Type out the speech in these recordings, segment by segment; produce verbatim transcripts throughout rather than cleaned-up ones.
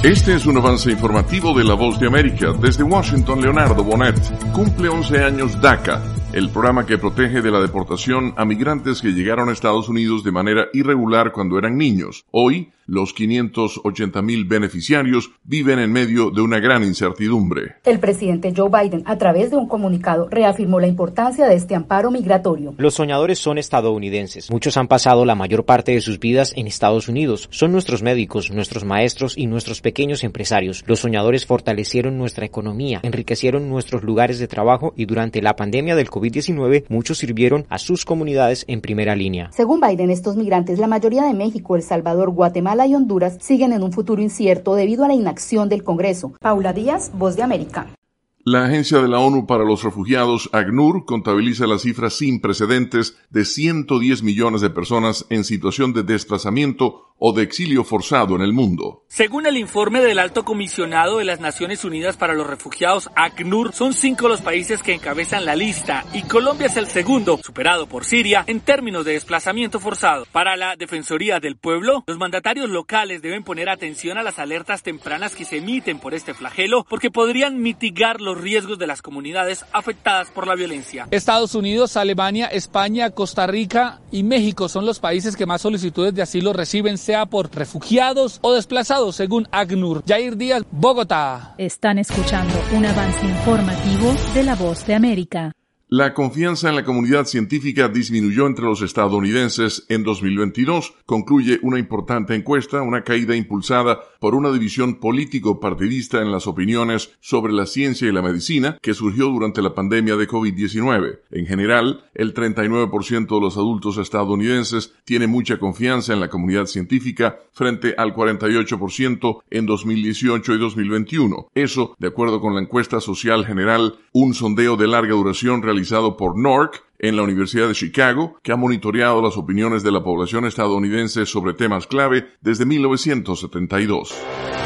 Este es un avance informativo de La Voz de América. Desde Washington, Leonardo Bonet. Cumple once años DACA, el programa que protege de la deportación a migrantes que llegaron a Estados Unidos de manera irregular cuando eran niños. Hoy, los quinientos ochenta mil beneficiarios viven en medio de una gran incertidumbre. El presidente Joe Biden, a través de un comunicado, reafirmó la importancia de este amparo migratorio. Los soñadores son estadounidenses. Muchos han pasado la mayor parte de sus vidas en Estados Unidos. Son nuestros médicos, nuestros maestros y nuestros pequeños empresarios. Los soñadores fortalecieron nuestra economía, enriquecieron nuestros lugares de trabajo y durante la pandemia del covid diecinueve muchos sirvieron a sus comunidades en primera línea. Según Biden, estos migrantes, la mayoría de México, El Salvador, Guatemala y Honduras, siguen en un futuro incierto debido a la inacción del Congreso. Paula Díaz, Voz de América. La Agencia de la ONU para los Refugiados, ACNUR, contabiliza la cifra sin precedentes de ciento diez millones de personas en situación de desplazamiento o de exilio forzado en el mundo. Según el informe del Alto Comisionado de las Naciones Unidas para los Refugiados, ACNUR, son cinco los países que encabezan la lista y Colombia es el segundo, superado por Siria, en términos de desplazamiento forzado. Para la Defensoría del Pueblo, los mandatarios locales deben poner atención a las alertas tempranas que se emiten por este flagelo porque podrían mitigar los riesgos de las comunidades afectadas por la violencia. Estados Unidos, Alemania, España, Costa Rica y México son los países que más solicitudes de asilo reciben, sea por refugiados o desplazados, según ACNUR. Jair Díaz, Bogotá. Están escuchando un avance informativo de La Voz de América. La confianza en la comunidad científica disminuyó entre los estadounidenses en dos mil veintidós, concluye una importante encuesta, una caída impulsada por una división político-partidista en las opiniones sobre la ciencia y la medicina que surgió durante la pandemia de covid diecinueve. En general, el treinta y nueve por ciento de los adultos estadounidenses tiene mucha confianza en la comunidad científica frente al cuarenta y ocho por ciento en dos mil dieciocho y dos mil veintiuno. Eso, de acuerdo con la encuesta social general, un sondeo de larga duración realizado por N O R C en la Universidad de Chicago, que ha monitoreado las opiniones de la población estadounidense sobre temas clave desde mil novecientos setenta y dos.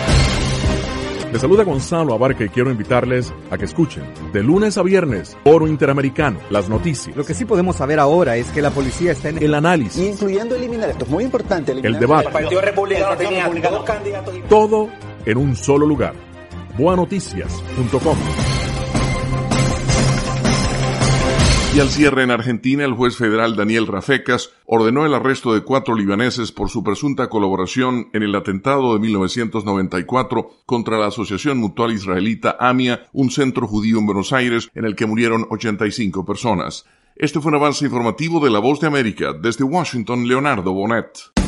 Les saluda Gonzalo Abarca y quiero invitarles a que escuchen de lunes a viernes Foro Interamericano, las noticias. Lo que sí podemos saber ahora es que la policía está en el análisis, incluyendo eliminar, esto es muy importante, eliminar el debate, el Partido Republicano tenía dos candidatos, todo en un solo lugar. boa noticias punto com. Y al cierre en Argentina, el juez federal Daniel Rafecas ordenó el arresto de cuatro libaneses por su presunta colaboración en el atentado de mil novecientos noventa y cuatro contra la Asociación Mutual Israelita AMIA, un centro judío en Buenos Aires en el que murieron ochenta y cinco personas. Este fue un avance informativo de La Voz de América. Desde Washington, Leonardo Bonet.